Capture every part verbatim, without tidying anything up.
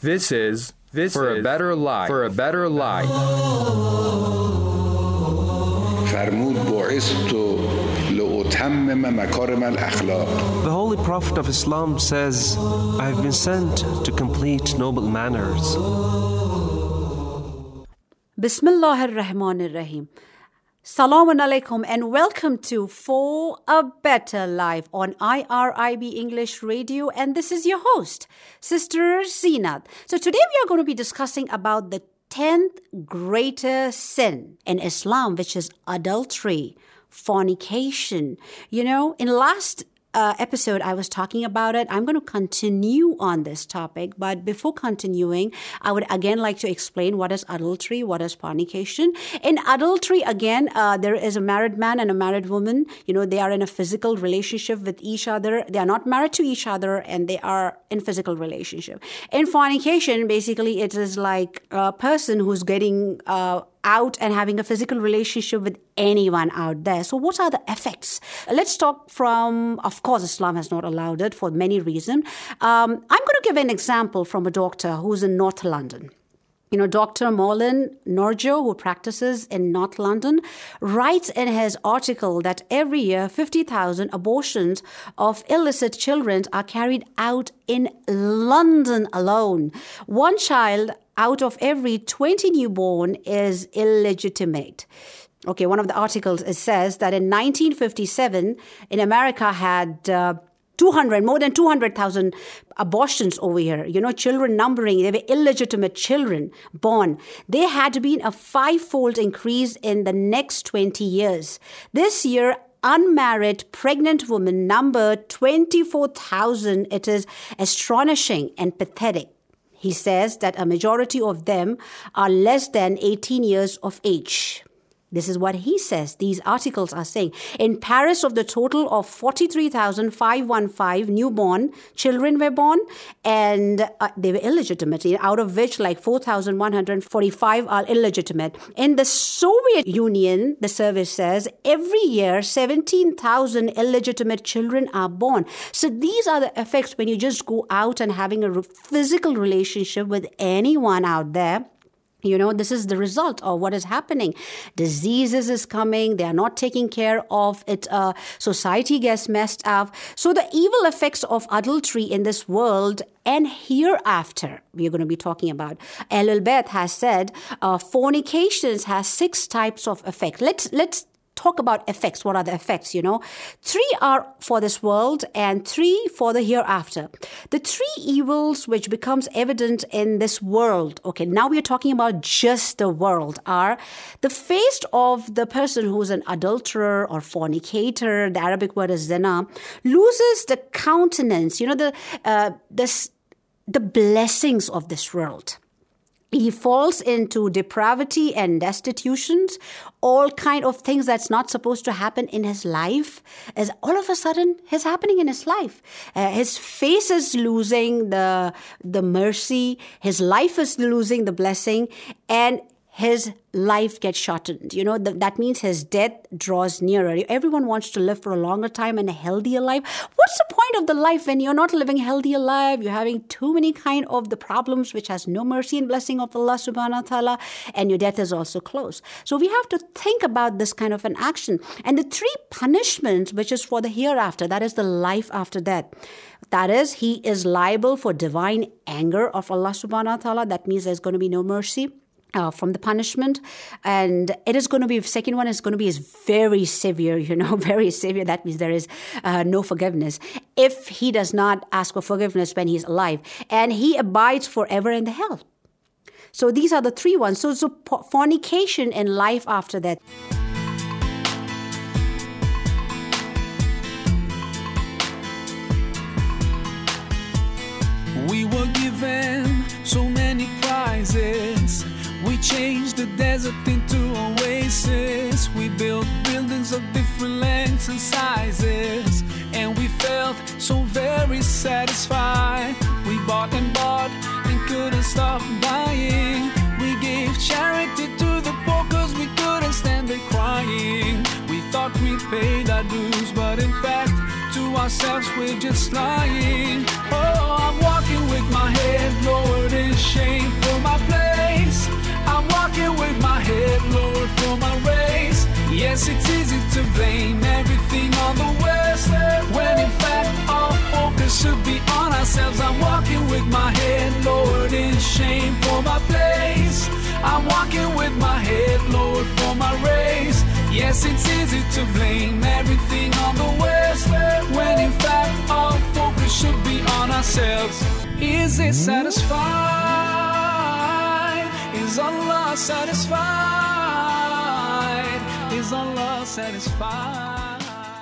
This is this for is, a better life. For a better life. فرمود بعثت لأتمم مكارم الأخلاق. The Holy Prophet of Islam says, I have been sent to complete noble manners. Bismillah ar-Rahman ar-Rahim. Salaam alaikum and welcome to For a Better Life on I R I B English Radio, and this is your host, Sister Zeenat. So today we are going to be discussing about the tenth greatest sin in Islam, which is adultery, fornication. You know, in last Uh, episode, I was talking about it. I'm going to continue on this topic. But before continuing, I would again like to explain what is adultery, what is fornication. In adultery, again, uh, there is a married man and a married woman. You know, they are in a physical relationship with each other. They are not married to each other and they are in physical relationship. In fornication, basically, it is like a person who's getting uh, out and having a physical relationship with anyone out there. So what are the effects? Let's talk from, of course, Islam has not allowed it for many reasons. Um, I'm going to give an example from a doctor who's in North London. You know, Doctor Molan Norjo, who practices in North London, writes in his article that every year fifty thousand abortions of illicit children are carried out in London alone. One child out of every twenty newborn is illegitimate. Okay, one of the articles, it says that in nineteen fifty-seven, in America had uh, two hundred, more than two hundred thousand abortions over here. You know, children numbering, they were illegitimate children born. There had been a five-fold increase in the next twenty years. This year, unmarried pregnant women number twenty-four thousand. It is astonishing and pathetic. He says that a majority of them are less than eighteen years of age. This is what he says. These articles are saying. In Paris, of the total of forty-three thousand five hundred fifteen newborn children were born, and uh, they were illegitimate, out of which like four thousand one hundred forty-five are illegitimate. In the Soviet Union, the service says, every year seventeen thousand illegitimate children are born. So these are the effects when you just go out and having a physical relationship with anyone out there. You know, this is the result of what is happening. Diseases is coming. They are not taking care of it. Uh, society gets messed up. So the evil effects of adultery in this world and hereafter, we're going to be talking about. Ahlul-Bayt has said, uh, fornications has six types of effects. Let's, let's, talk about effects. What are the effects, you know? Three are for this world and three for the hereafter. The three evils which becomes evident in this world, okay, now we are talking about just the world, are the face of the person who's an adulterer or fornicator, the Arabic word is zina, loses the countenance, you know, the, uh, the, the blessings of this world. He falls into depravity and destitutions, all kind of things that's not supposed to happen in his life, as all of a sudden is happening in his life. Uh, his face is losing the, the mercy, his life is losing the blessing, and his life gets shortened. You know, th- that means his death draws nearer. Everyone wants to live for a longer time and a healthier life. What's the point of the life when you're not living a healthier life? You're having too many kind of the problems which has no mercy and blessing of Allah subhanahu wa ta'ala, and your death is also close. So we have to think about this kind of an action. And the three punishments, which is for the hereafter, that is the life after death. That is, he is liable for divine anger of Allah subhanahu wa ta'ala. That means there's going to be no mercy. Uh, from the punishment, and it is going to be, second one is going to be is very severe, you know, very severe. That means there is uh, no forgiveness if he does not ask for forgiveness when he's alive, and he abides forever in the hell. So these are the three ones. So, so fornication and life after that. We were given so many prizes. We changed the desert into oasis. We built buildings of different lengths and sizes, and we felt so very satisfied. We bought and bought and couldn't stop buying. We gave charity to the poor cause we couldn't stand it crying. We thought we paid our dues, but in fact to ourselves we're just lying. Oh, I'm walking with my head lowered and Yes, it's easy to blame everything on the West, when in fact our focus should be on ourselves. I'm walking with my head lowered in shame for my place. I'm walking with my head lowered for my race. Yes, it's easy to blame everything on the West, when in fact our focus should be on ourselves. Is it satisfied? Is Allah satisfied? Is Allah satisfied?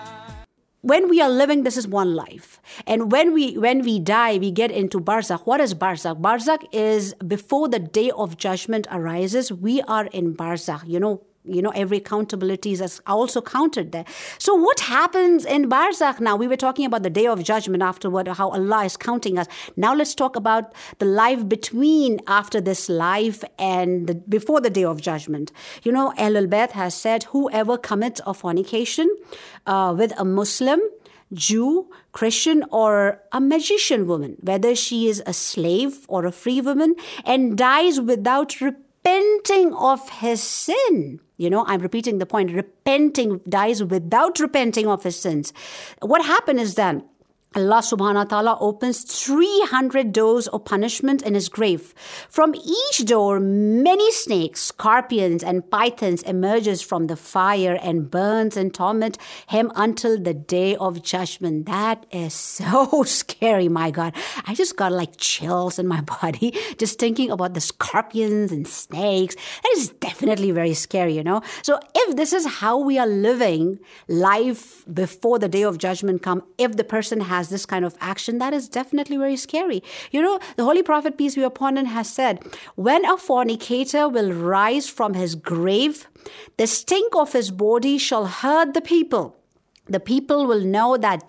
When we are living, this is one life. And when we when we die, we get into barzakh. What is barzakh? Barzakh is before the day of judgment arises, we are in barzakh. You know, you know, every accountability is also counted there. So what happens in barzakh now? We were talking about the day of judgment afterward, how Allah is counting us. Now let's talk about the life between after this life and the, before the day of judgment. You know, Ahlul Bayt has said, whoever commits a fornication uh, with a Muslim, Jew, Christian, or a magician woman, whether she is a slave or a free woman, and dies without repenting of his sin. You know, I'm repeating the point. Repenting, dies without repenting of his sins. What happened is that Allah subhanahu wa ta'ala opens three hundred doors of punishment in his grave. From each door, many snakes, scorpions, and pythons emerges from the fire and burns and torment him until the day of judgment. That is so scary, my God. I just got like chills in my body just thinking about the scorpions and snakes. That is definitely very scary, you know. So if this is how we are living life before the day of judgment come, if the person has this kind of action, that is definitely very scary. You know, the Holy Prophet, peace be upon him, has said, when a fornicator will rise from his grave, the stink of his body shall hurt the people. The people will know that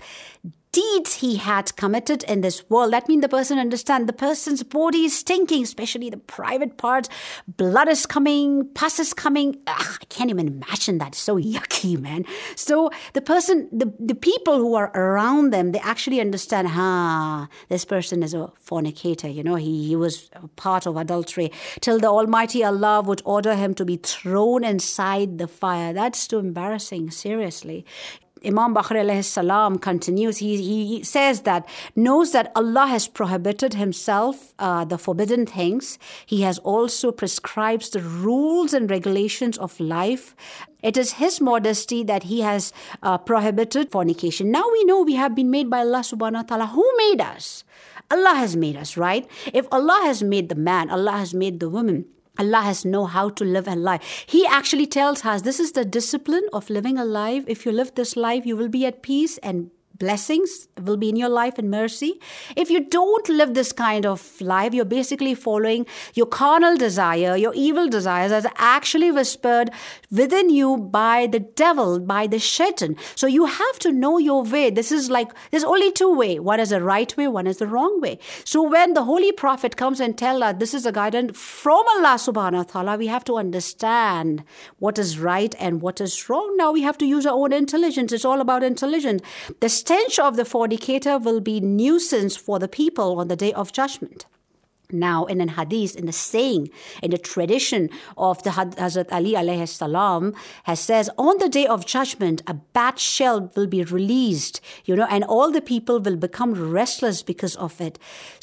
deeds he had committed in this world. That means the person understands the person's body is stinking, especially the private parts. Blood is coming, pus is coming. Ugh, I can't even imagine that. It's so yucky, man. So the person, the, the people who are around them, they actually understand, ah, this person is a fornicator. You know, he, he was a part of adultery. Till the Almighty Allah would order him to be thrown inside the fire. That's too embarrassing, seriously. Imam Bakr alayhi salam continues, he, he says that, knows that Allah has prohibited himself uh, the forbidden things. He has also prescribed the rules and regulations of life. It is his modesty that he has uh, prohibited fornication. Now we know we have been made by Allah subhanahu wa ta'ala. Who made us? Allah has made us, right? If Allah has made the man, Allah has made the woman, Allah has know how to live a life. He actually tells us this is the discipline of living a life. If you live this life, you will be at peace and blessings will be in your life and mercy. If you don't live this kind of life, you're basically following your carnal desire, your evil desires as actually whispered within you by the devil, by the shaitan. So you have to know your way. This is like, there's only two ways. One is the right way, one is the wrong way. So when the Holy Prophet comes and tells us this is a guidance from Allah subhanahu wa ta'ala, we have to understand what is right and what is wrong. Now we have to use our own intelligence. It's all about intelligence. The stench of the fornicator will be nuisance for the people on the day of judgment. Now, in an hadith, in the saying, in the tradition of the Hazrat Ali alayhi salam, has says, on the day of judgment, a bat shell will be released, you know, and all the people will become restless because of it.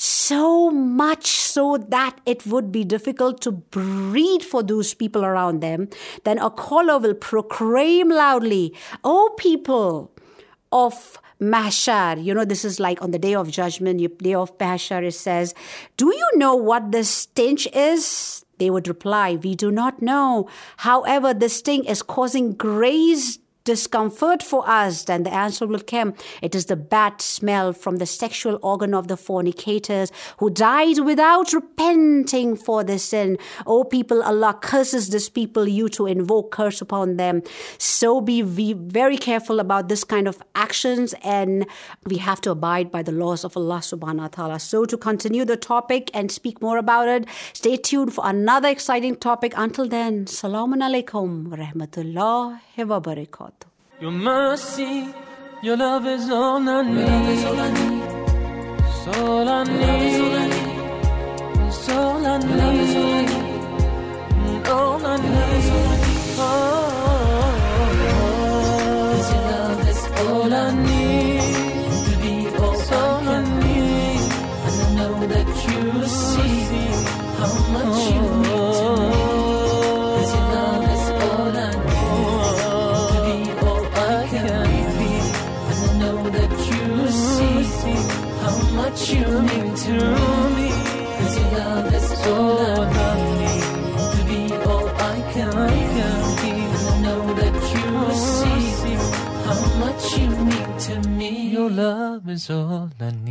So much so that it would be difficult to breathe for those people around them. Then a caller will proclaim loudly, "O people of Mahshar," you know, this is like on the day of judgment, your day of Mahshar, it says, "Do you know what the stench is?" They would reply, "We do not know. However, this sting is causing great discomfort for us." Then the answer will come, "It is the bad smell from the sexual organ of the fornicators who died without repenting for their sin. O people, Allah curses this people, you to invoke curse upon them." So be, be very careful about this kind of actions, and we have to abide by the laws of Allah subhanahu wa ta'ala. So to continue the topic and speak more about it, stay tuned for another exciting topic. Until then, Salamun alaikum wa rahmatullahi wa barakatuh. Your mercy, your love is all I need. It's all I need. It's all I need. It's all I need. All I need. Oh. I need. To be all I need. And I know that you see how much you mean to me. 'Cause your love is all I need. To be all I can be. And I know that you see how much you mean to me. 'Cause your love is all I need. To be all I can be. And I know that you see how much you mean to me. Your love is all I need.